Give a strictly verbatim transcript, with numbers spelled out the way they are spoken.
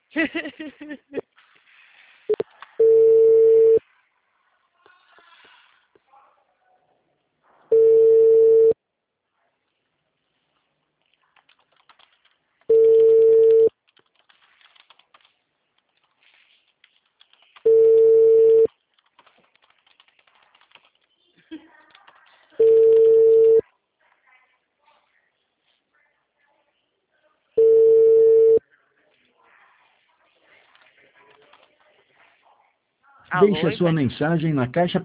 Deixe Alô, a sua Ivete? mensagem na caixa